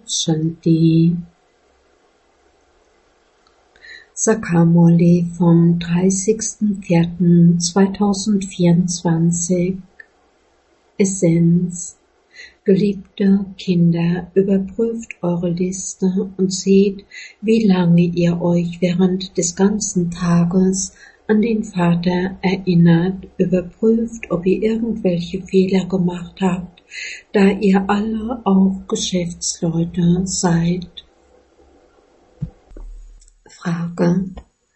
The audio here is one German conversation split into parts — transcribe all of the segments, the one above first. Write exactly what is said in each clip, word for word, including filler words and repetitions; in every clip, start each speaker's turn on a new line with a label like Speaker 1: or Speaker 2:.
Speaker 1: Shanti. Sakamurli vom dreißigsten vierten zweitausendvierundzwanzig. Essenz. Geliebte Kinder, überprüft eure Liste und seht, wie lange ihr euch während des ganzen Tages an den Vater erinnert. Überprüft, ob ihr irgendwelche Fehler gemacht habt, da ihr alle auch Geschäftsleute seid. Frage: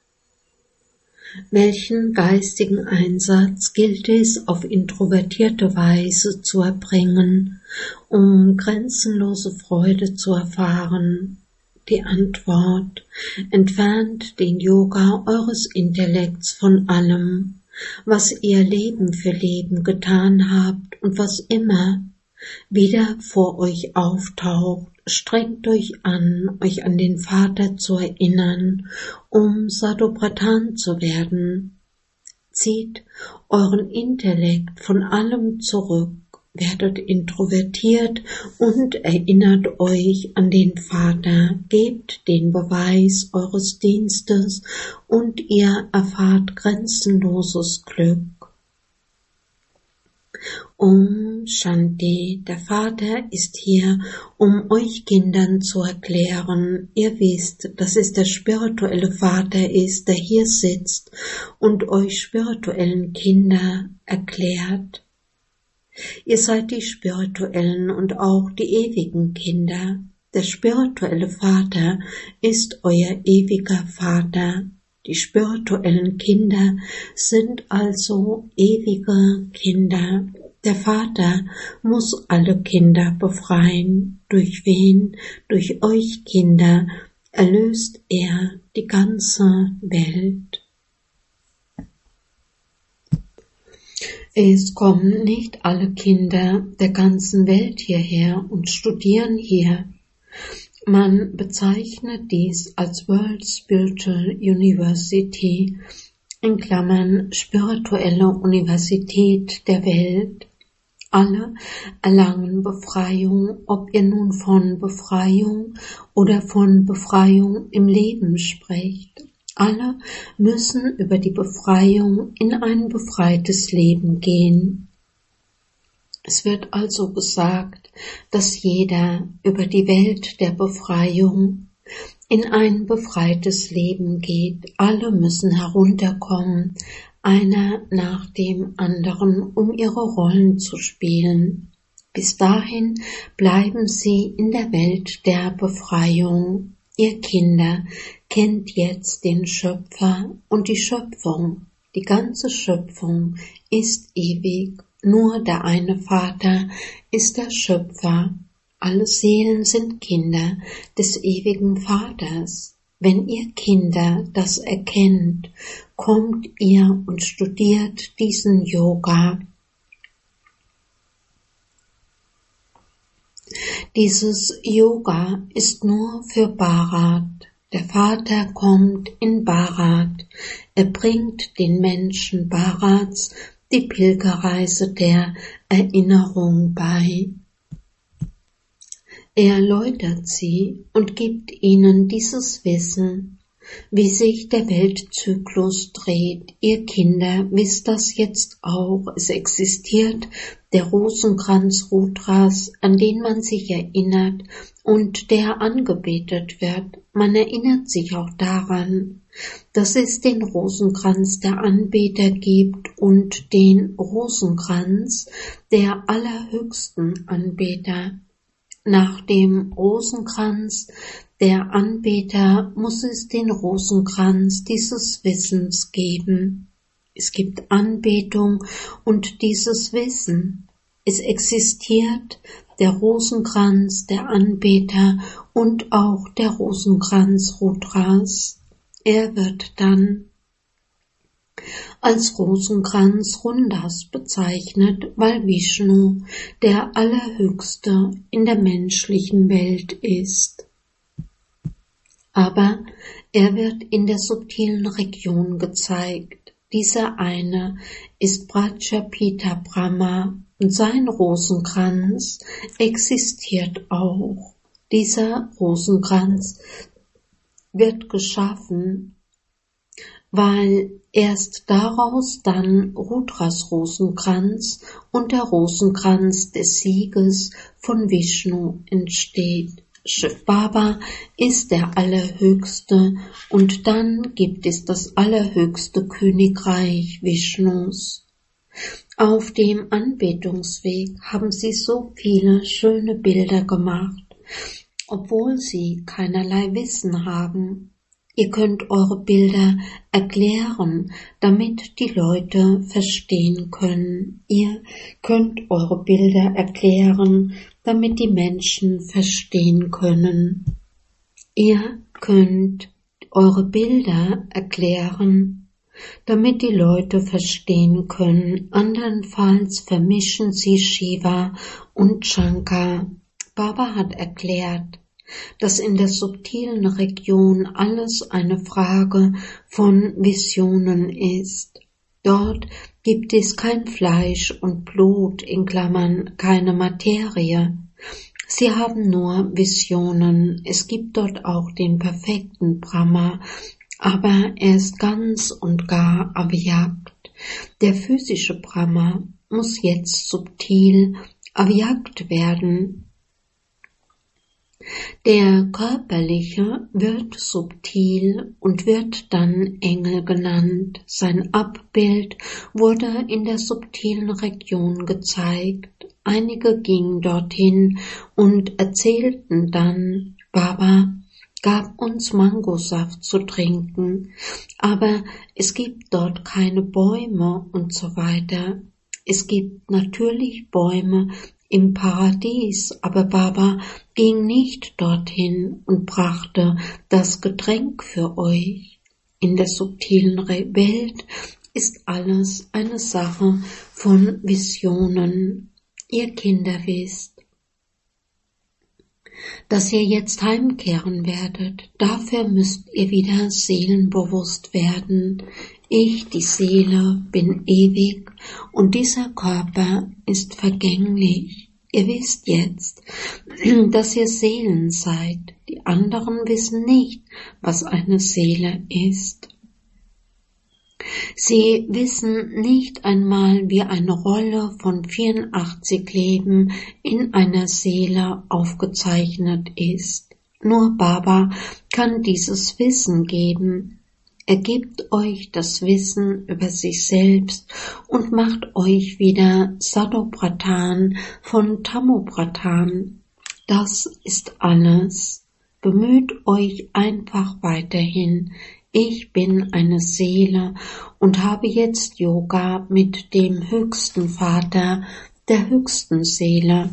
Speaker 1: Welchen geistigen Einsatz gilt es auf introvertierte Weise zu erbringen, um grenzenlose Freude zu erfahren? Die Antwort: Entfernt den Yoga eures Intellekts von allem, was ihr Leben für Leben getan habt und was immer wieder vor euch auftaucht. Strengt euch an, euch an den Vater zu erinnern, um Sadopratan zu werden. Zieht euren Intellekt von allem zurück, werdet introvertiert und erinnert euch an den Vater, gebt den Beweis eures Dienstes und ihr erfahrt grenzenloses Glück. Om Shanti, der Vater ist hier, um euch Kindern zu erklären. Ihr wisst, dass es der spirituelle Vater ist, der hier sitzt und euch spirituellen Kinder erklärt. Ihr seid die spirituellen und auch die ewigen Kinder. Der spirituelle Vater ist euer ewiger Vater. Die spirituellen Kinder sind also ewige Kinder. Der Vater muss alle Kinder befreien. Durch wen? Durch euch Kinder erlöst er die ganze Welt. Es kommen nicht alle Kinder der ganzen Welt hierher und studieren hier. Man bezeichnet dies als World Spiritual University, in Klammern spirituelle Universität der Welt. Alle erlangen Befreiung, ob ihr nun von Befreiung oder von Befreiung im Leben sprecht. Alle müssen über die Befreiung in ein befreites Leben gehen. Es wird also gesagt, dass jeder über die Welt der Befreiung in ein befreites Leben geht. Alle müssen herunterkommen, einer nach dem anderen, um ihre Rollen zu spielen. Bis dahin bleiben sie in der Welt der Befreiung. Ihr Kinder kennt jetzt den Schöpfer und die Schöpfung. Die ganze Schöpfung ist ewig. Nur der eine Vater ist der Schöpfer. Alle Seelen sind Kinder des ewigen Vaters. Wenn ihr Kinder das erkennt, kommt ihr und studiert diesen Yoga. Dieses Yoga ist nur für Bharat. Der Vater kommt in Bharat. Er bringt den Menschen Bharats die Pilgerreise der Erinnerung bei. Er erläutert sie und gibt ihnen dieses Wissen, wie sich der Weltzyklus dreht. Ihr Kinder wisst das jetzt auch. Es existiert der Rosenkranz Rudras, an den man sich erinnert und der angebetet wird. Man erinnert sich auch daran, dass es den Rosenkranz der Anbeter gibt und den Rosenkranz der allerhöchsten Anbeter. Nach dem Rosenkranz der Anbeter muss es den Rosenkranz dieses Wissens geben. Es gibt Anbetung und dieses Wissen. Es existiert der Rosenkranz der Anbeter und auch der Rosenkranz Rudras. Er wird dann als Rosenkranz Rundas bezeichnet, weil Vishnu der Allerhöchste in der menschlichen Welt ist. Aber er wird in der subtilen Region gezeigt. Dieser eine ist Prajapita Brahma und sein Rosenkranz existiert auch. Dieser Rosenkranz wird geschaffen, weil erst daraus dann Rudras Rosenkranz und der Rosenkranz des Sieges von Vishnu entsteht. Shiv Baba ist der Allerhöchste und dann gibt es das allerhöchste Königreich Vishnus. Auf dem Anbetungsweg haben sie so viele schöne Bilder gemacht, obwohl sie keinerlei Wissen haben. Ihr könnt eure Bilder erklären, damit die Leute verstehen können. Ihr könnt eure Bilder erklären, damit die Menschen verstehen können. Ihr könnt eure Bilder erklären, damit die Leute verstehen können. Andernfalls vermischen sie Shiva und Shankar. Baba hat erklärt, dass in der subtilen Region alles eine Frage von Visionen ist. Dort gibt es kein Fleisch und Blut, in Klammern keine Materie. Sie haben nur Visionen. Es gibt dort auch den perfekten Brahma, aber er ist ganz und gar avyakt. Der physische Brahma muss jetzt subtil avyakt werden. Der körperliche wird subtil und wird dann Engel genannt. Sein Abbild wurde in der subtilen Region gezeigt. Einige gingen dorthin und erzählten dann, Baba gab uns Mangosaft zu trinken, aber es gibt dort keine Bäume und so weiter. Es gibt natürlich Bäume im Paradies, aber Baba ging nicht dorthin und brachte das Getränk für euch. In der subtilen Welt ist alles eine Sache von Visionen. Ihr Kinder wisst, dass ihr jetzt heimkehren werdet. Dafür müsst ihr wieder seelenbewusst werden. Ich, die Seele, bin ewig und dieser Körper ist vergänglich. Ihr wisst jetzt, dass ihr Seelen seid. Die anderen wissen nicht, was eine Seele ist. Sie wissen nicht einmal, wie eine Rolle von vierundachtzig Leben in einer Seele aufgezeichnet ist. Nur Baba kann dieses Wissen geben. Er gibt euch das Wissen über sich selbst und macht euch wieder Sadopratan von Tamopratan. Das ist alles. Bemüht euch einfach weiterhin. Ich bin eine Seele und habe jetzt Yoga mit dem höchsten Vater, der höchsten Seele.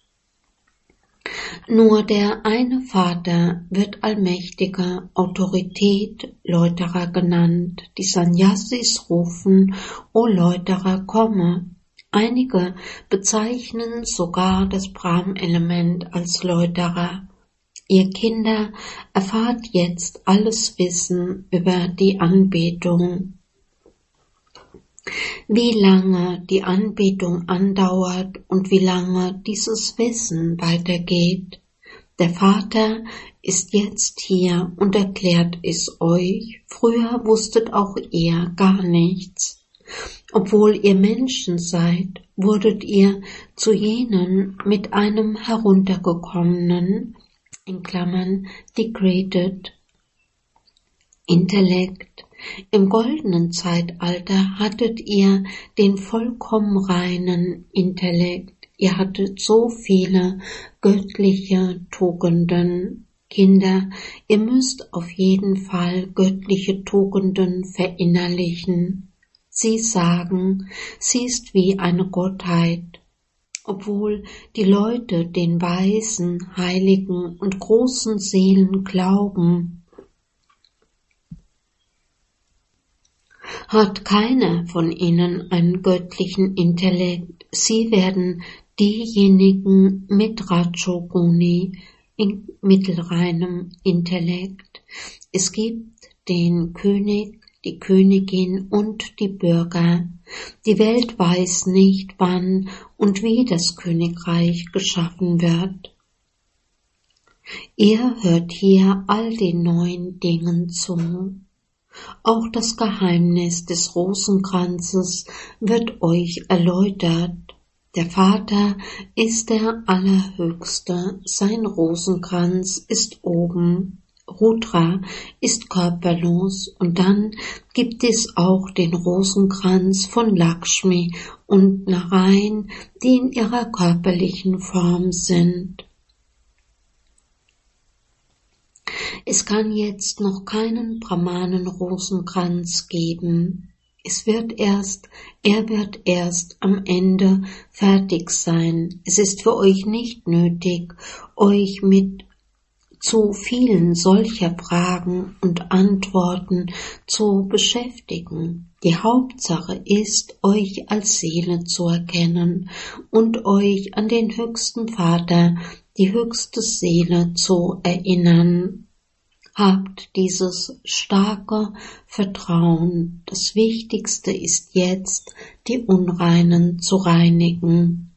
Speaker 1: Nur der eine Vater wird allmächtige Autorität Läuterer genannt. Die Sannyasis rufen, O Läuterer, komme. Einige bezeichnen sogar das Brahm-Element als Läuterer. Ihr Kinder, erfahrt jetzt alles Wissen über die Anbetung. Wie lange die Anbetung andauert und wie lange dieses Wissen weitergeht. Der Vater ist jetzt hier und erklärt es euch. Früher wusstet auch ihr gar nichts. Obwohl ihr Menschen seid, wurdet ihr zu jenen mit einem heruntergekommenen, in Klammern degraded, Intellekt. Im goldenen Zeitalter hattet ihr den vollkommen reinen Intellekt. Ihr hattet so viele göttliche Tugenden. Kinder, ihr müsst auf jeden Fall göttliche Tugenden verinnerlichen. Sie sagen, sie ist wie eine Gottheit. Obwohl die Leute den weisen, heiligen und großen Seelen glauben, hat keiner von ihnen einen göttlichen Intellekt. Sie werden diejenigen mit Rajoguni, in mittelreinem Intellekt. Es gibt den König, die Königin und die Bürger. Die Welt weiß nicht, wann und wie das Königreich geschaffen wird. Ihr hört hier all den neuen Dingen zu. Auch das Geheimnis des Rosenkranzes wird euch erläutert. Der Vater ist der Allerhöchste, sein Rosenkranz ist oben. Rudra ist körperlos und dann gibt es auch den Rosenkranz von Lakshmi und Narayan, die in ihrer körperlichen Form sind. Es kann jetzt noch keinen Brahmanen-Rosenkranz geben. Es wird erst, er wird erst am Ende fertig sein. Es ist für euch nicht nötig, euch mit zu vielen solcher Fragen und Antworten zu beschäftigen. Die Hauptsache ist, euch als Seele zu erkennen und euch an den höchsten Vater, die höchste Seele zu erinnern. Habt dieses starke Vertrauen. Das Wichtigste ist jetzt, die Unreinen zu reinigen.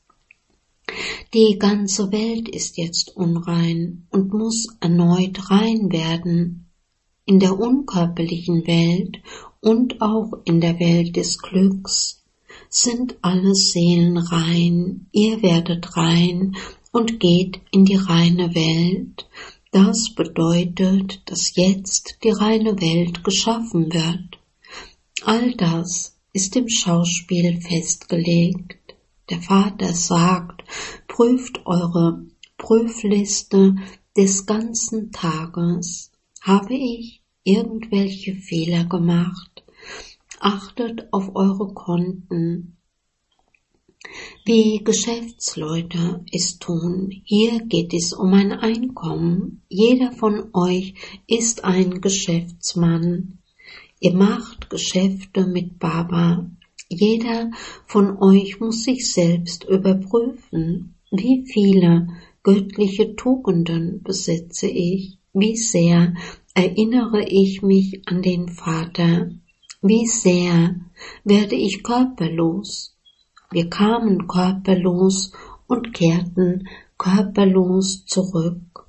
Speaker 1: Die ganze Welt ist jetzt unrein und muss erneut rein werden. In der unkörperlichen Welt und auch in der Welt des Glücks sind alle Seelen rein. Ihr werdet rein und geht in die reine Welt. Das bedeutet, dass jetzt die reine Welt geschaffen wird. All das ist im Schauspiel festgelegt. Der Vater sagt, prüft eure Prüfliste des ganzen Tages. Habe ich irgendwelche Fehler gemacht? Achtet auf eure Konten, wie Geschäftsleute es tun. Hier geht es um ein Einkommen. Jeder von euch ist ein Geschäftsmann. Ihr macht Geschäfte mit Baba. Jeder von euch muss sich selbst überprüfen. Wie viele göttliche Tugenden besitze ich? Wie sehr erinnere ich mich an den Vater? Wie sehr werde ich körperlos? Wir kamen körperlos und kehrten körperlos zurück.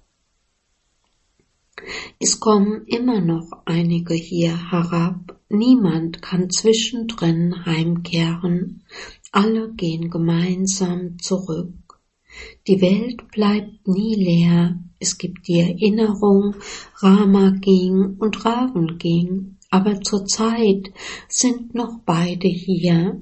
Speaker 1: Es kommen immer noch einige hier herab. Niemand kann zwischendrin heimkehren. Alle gehen gemeinsam zurück. Die Welt bleibt nie leer. Es gibt die Erinnerung, Rama ging und Ravan ging. Aber zurzeit sind noch beide hier.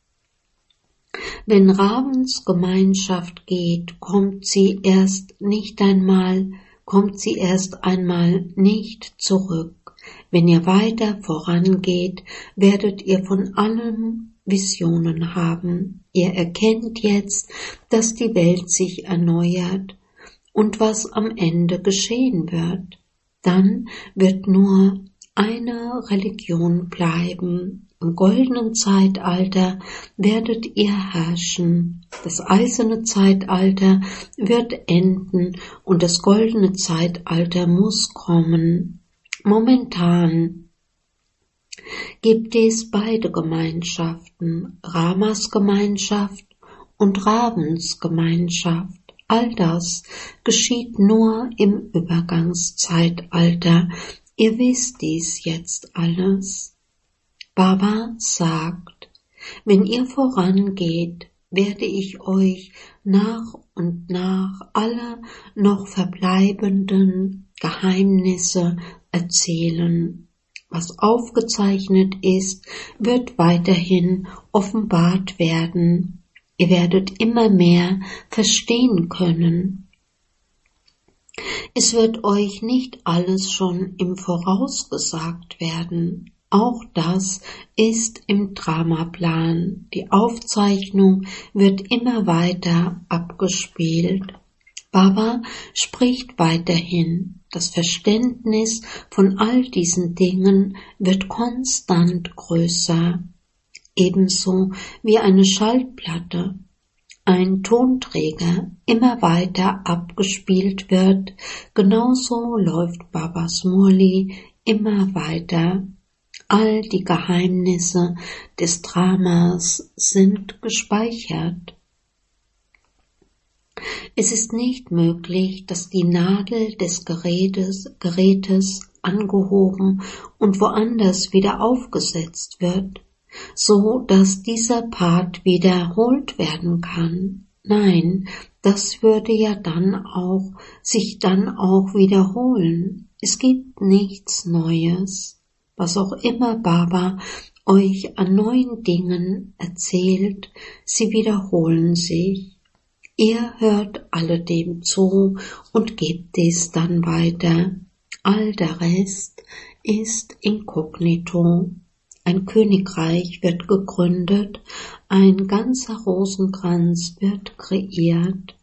Speaker 1: Wenn Ravens Gemeinschaft geht, kommt sie erst nicht einmal, kommt sie erst einmal nicht zurück. Wenn ihr weiter vorangeht, werdet ihr von allem Visionen haben. Ihr erkennt jetzt, dass die Welt sich erneuert und was am Ende geschehen wird. Dann wird nur eine Religion bleiben. Im goldenen Zeitalter werdet ihr herrschen. Das eiserne Zeitalter wird enden und das goldene Zeitalter muss kommen. Momentan gibt es beide Gemeinschaften, Ramas Gemeinschaft und Ravens Gemeinschaft. All das geschieht nur im Übergangszeitalter. Ihr wisst dies jetzt alles. Baba sagt, wenn ihr vorangeht, werde ich euch nach und nach alle noch verbleibenden Geheimnisse erzählen. Was aufgezeichnet ist, wird weiterhin offenbart werden. Ihr werdet immer mehr verstehen können. Es wird euch nicht alles schon im Voraus gesagt werden. Auch das ist im Dramaplan. Die Aufzeichnung wird immer weiter abgespielt. Baba spricht weiterhin. Das Verständnis von all diesen Dingen wird konstant größer. Ebenso wie eine Schallplatte, ein Tonträger immer weiter abgespielt wird, genauso läuft Babas Murli immer weiter. All die Geheimnisse des Dramas sind gespeichert. Es ist nicht möglich, dass die Nadel des Gerätes, Gerätes angehoben und woanders wieder aufgesetzt wird, so dass dieser Part wiederholt werden kann. Nein, das würde ja dann auch, sich dann auch wiederholen. Es gibt nichts Neues. Was auch immer Baba euch an neuen Dingen erzählt, sie wiederholen sich. Ihr hört alledem zu und gebt es dann weiter. All der Rest ist inkognito. Ein Königreich wird gegründet, ein ganzer Rosenkranz wird kreiert.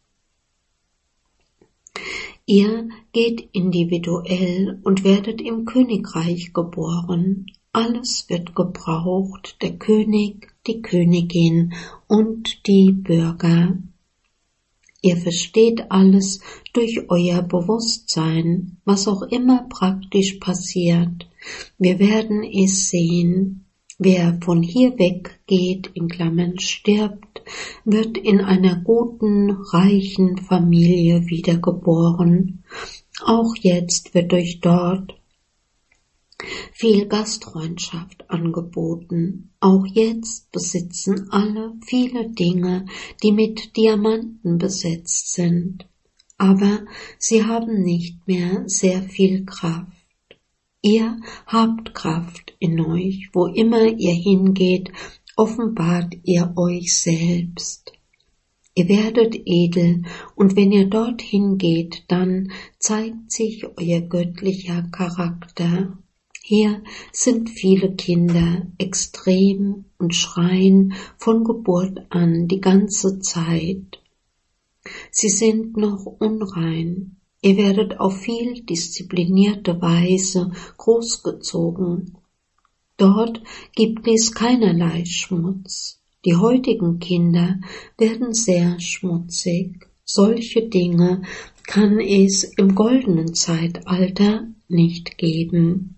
Speaker 1: Ihr geht individuell und werdet im Königreich geboren. Alles wird gebraucht, der König, die Königin und die Bürger. Ihr versteht alles durch euer Bewusstsein, was auch immer praktisch passiert. Wir werden es sehen. Wer von hier weggeht, in Klammern stirbt, wird in einer guten, reichen Familie wiedergeboren. Auch jetzt wird euch dort viel Gastfreundschaft angeboten. Auch jetzt besitzen alle viele Dinge, die mit Diamanten besetzt sind. Aber sie haben nicht mehr sehr viel Kraft. Ihr habt Kraft in euch. Wo immer ihr hingeht, offenbart ihr euch selbst. Ihr werdet edel, und wenn ihr dorthin geht, dann zeigt sich euer göttlicher Charakter. Hier sind viele Kinder extrem und schreien von Geburt an die ganze Zeit. Sie sind noch unrein. Ihr werdet auf viel disziplinierte Weise großgezogen. Dort gibt es keinerlei Schmutz. Die heutigen Kinder werden sehr schmutzig. Solche Dinge kann es im goldenen Zeitalter nicht geben.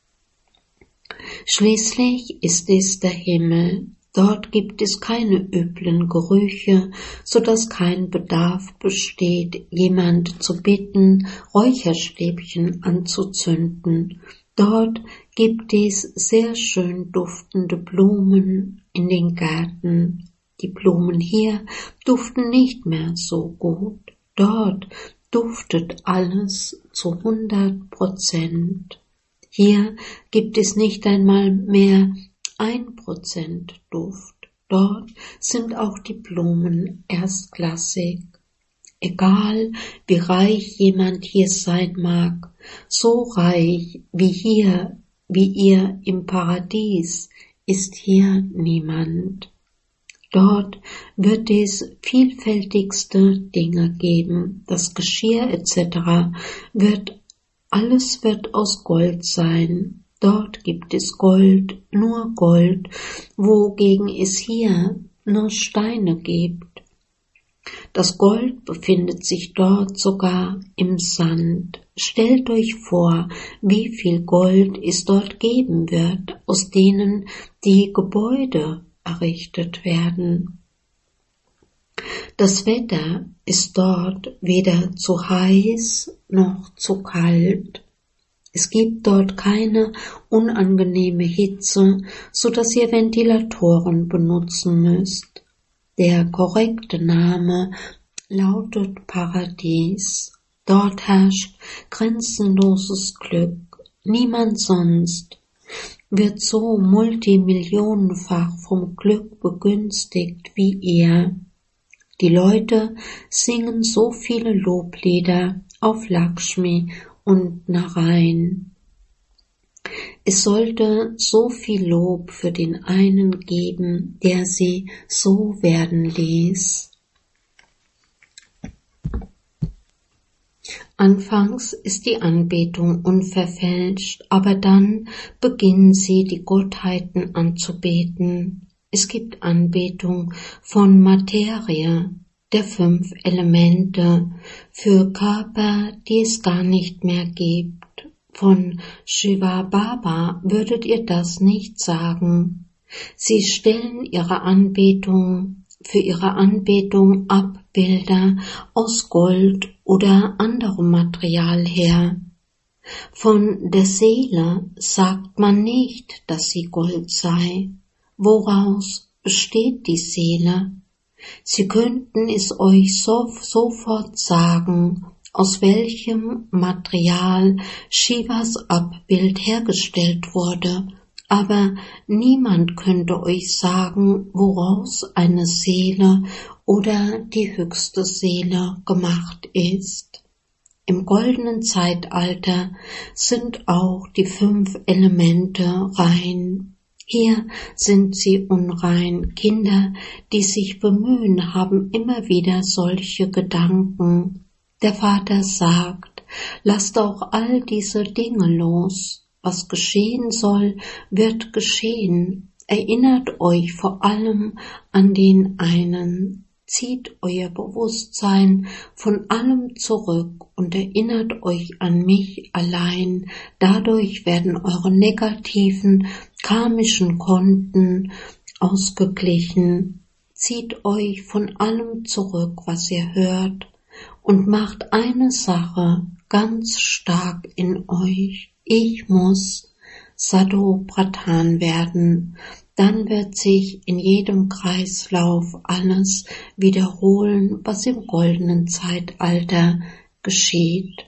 Speaker 1: Schließlich ist es der Himmel. Dort gibt es keine üblen Gerüche, so dass kein Bedarf besteht, jemand zu bitten, Räucherstäbchen anzuzünden. Dort gibt es sehr schön duftende Blumen in den Gärten. Die Blumen hier duften nicht mehr so gut. Dort duftet alles zu hundert Prozent. Hier gibt es nicht einmal mehr ein Prozent Duft. Dort sind auch die Blumen erstklassig. Egal, wie reich jemand hier sein mag, so reich wie hier, wie ihr im Paradies, ist hier niemand. Dort wird es vielfältigste Dinge geben. Das Geschirr et cetera wird, alles wird aus Gold sein. Dort gibt es Gold, nur Gold, wogegen es hier nur Steine gibt. Das Gold befindet sich dort sogar im Sand. Stellt euch vor, wie viel Gold es dort geben wird, aus denen die Gebäude errichtet werden. Das Wetter ist dort weder zu heiß noch zu kalt. Es gibt dort keine unangenehme Hitze, so dass ihr Ventilatoren benutzen müsst. Der korrekte Name lautet Paradies. Dort herrscht grenzenloses Glück. Niemand sonst wird so multimillionenfach vom Glück begünstigt wie ihr. Die Leute singen so viele Loblieder auf Lakshmi und Narayan. Es sollte so viel Lob für den einen geben, der sie so werden ließ. Anfangs ist die Anbetung unverfälscht, aber dann beginnen sie die Gottheiten anzubeten. Es gibt Anbetung von Materie, der fünf Elemente, für Körper, die es gar nicht mehr gibt. Von Shiva Baba würdet ihr das nicht sagen. Sie stellen ihre Anbetung für ihre Anbetung ab Abbilder aus Gold oder anderem Material her. Von der Seele sagt man nicht, dass sie Gold sei. Woraus besteht die Seele? Sie könnten es euch so, sofort sagen, aus welchem Material Shivas Abbild hergestellt wurde, aber niemand könnte euch sagen, woraus eine Seele oder die höchste Seele gemacht ist. Im goldenen Zeitalter sind auch die fünf Elemente rein. Hier sind sie unrein. Kinder, die sich bemühen, haben immer wieder solche Gedanken. Der Vater sagt, lasst auch all diese Dinge los. Was geschehen soll, wird geschehen. Erinnert euch vor allem an den einen. Zieht euer Bewusstsein von allem zurück und erinnert euch an mich allein. Dadurch werden eure negativen, karmischen Konten ausgeglichen. Zieht euch von allem zurück, was ihr hört, und macht eine Sache ganz stark in euch. Ich muss Sadhu Pradhan werden. Dann wird sich in jedem Kreislauf alles wiederholen, was im goldenen Zeitalter geschieht.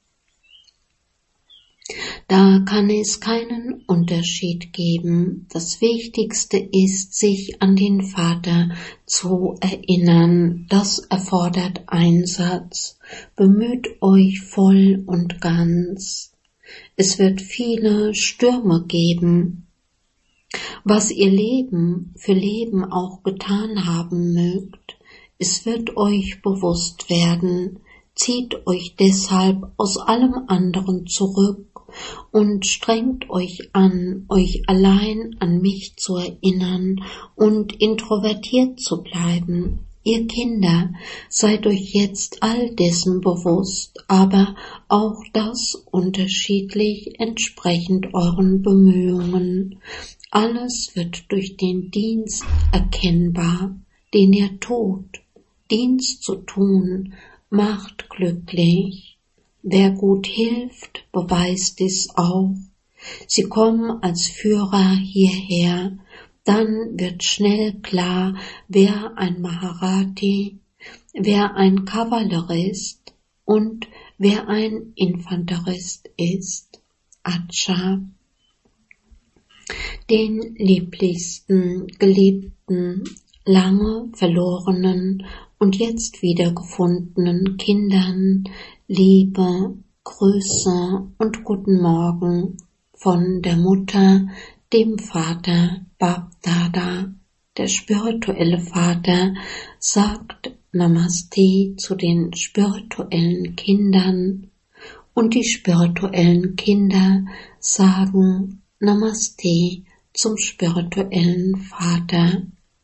Speaker 1: Da kann es keinen Unterschied geben. Das Wichtigste ist, sich an den Vater zu erinnern. Das erfordert Einsatz. Bemüht euch voll und ganz. Es wird viele Stürme geben. Was ihr Leben für Leben auch getan haben mögt, es wird euch bewusst werden. Zieht euch deshalb aus allem anderen zurück und strengt euch an, euch allein an mich zu erinnern und introvertiert zu bleiben. Ihr Kinder, seid euch jetzt all dessen bewusst, aber auch das unterschiedlich entsprechend euren Bemühungen. Alles wird durch den Dienst erkennbar, den ihr tut. Dienst zu tun macht glücklich. Wer gut hilft, beweist es auch. Sie kommen als Führer hierher, dann wird schnell klar, wer ein Maharati, wer ein Kavallerist und wer ein Infanterist ist. Acha. Den lieblichsten, geliebten, lange verlorenen und jetzt wiedergefundenen Kindern Liebe, Grüße und guten Morgen von der Mutter, dem Vater Bab-Dada. Der spirituelle Vater sagt Namaste zu den spirituellen Kindern und die spirituellen Kinder sagen Namaste zum spirituellen Vater.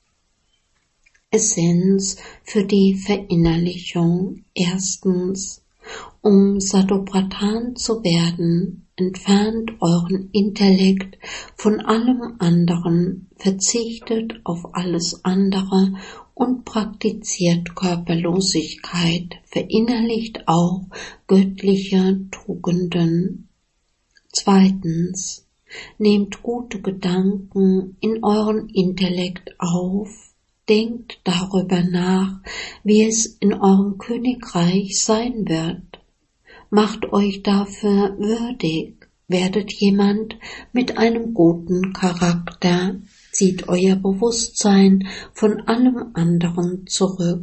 Speaker 1: Essenz für die Verinnerlichung. Erstens, um Sadhu Pradhan zu werden, entfernt euren Intellekt von allem anderen, verzichtet auf alles andere und praktiziert Körperlosigkeit, verinnerlicht auch göttliche Tugenden. Zweitens, nehmt gute Gedanken in euren Intellekt auf, denkt darüber nach, wie es in eurem Königreich sein wird. Macht euch dafür würdig, werdet jemand mit einem guten Charakter, zieht euer Bewusstsein von allem anderen zurück.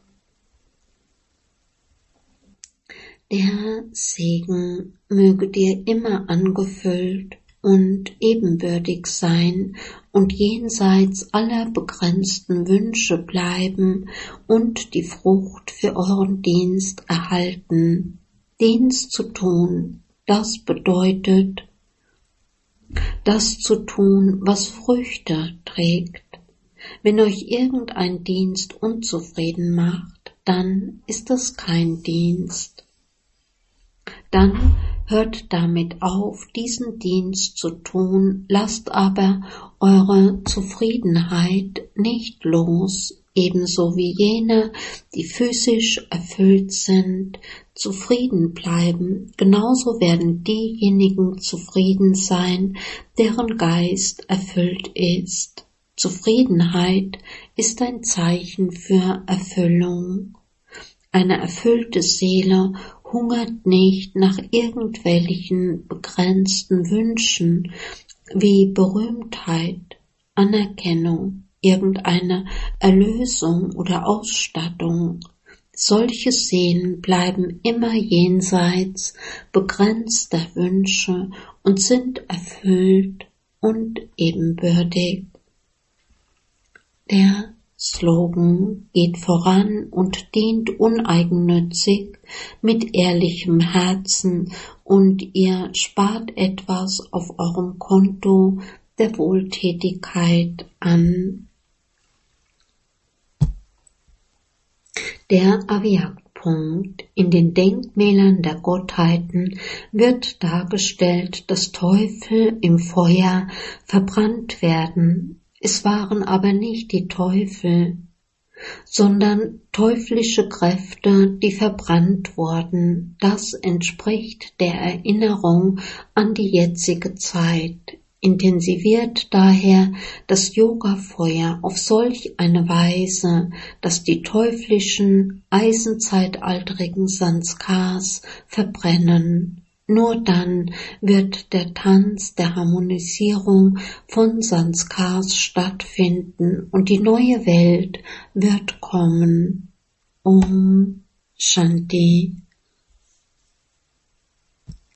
Speaker 1: Der Segen möge dir immer angefüllt und ebenbürtig sein und jenseits aller begrenzten Wünsche bleiben und die Frucht für euren Dienst erhalten. Dienst zu tun, das bedeutet, das zu tun, was Früchte trägt. Wenn euch irgendein Dienst unzufrieden macht, dann ist es kein Dienst. Dann hört damit auf, diesen Dienst zu tun, lasst aber eure Zufriedenheit nicht los. ebenso wie jene, die physisch erfüllt sind, zufrieden bleiben, genauso werden diejenigen zufrieden sein, deren Geist erfüllt ist. Zufriedenheit ist ein Zeichen für Erfüllung. Eine erfüllte Seele hungert nicht nach irgendwelchen begrenzten Wünschen wie Berühmtheit, Anerkennung, irgendeine Erlösung oder Ausstattung. Solche Seelen bleiben immer jenseits begrenzter Wünsche und sind erfüllt und ebenbürtig. Der Slogan geht voran und dient uneigennützig mit ehrlichem Herzen und ihr spart etwas auf eurem Konto der Wohltätigkeit an. Der Aviak-Punkt. In den Denkmälern der Gottheiten wird dargestellt, dass Teufel im Feuer verbrannt werden. Es waren aber nicht die Teufel, sondern teuflische Kräfte, die verbrannt wurden. Das entspricht der Erinnerung an die jetzige Zeit. Intensiviert daher das Yoga-Feuer auf solch eine Weise, dass die teuflischen, eisenzeitaltrigen Sanskars verbrennen. Nur dann wird der Tanz der Harmonisierung von Sanskars stattfinden und die neue Welt wird kommen. Om Shanti.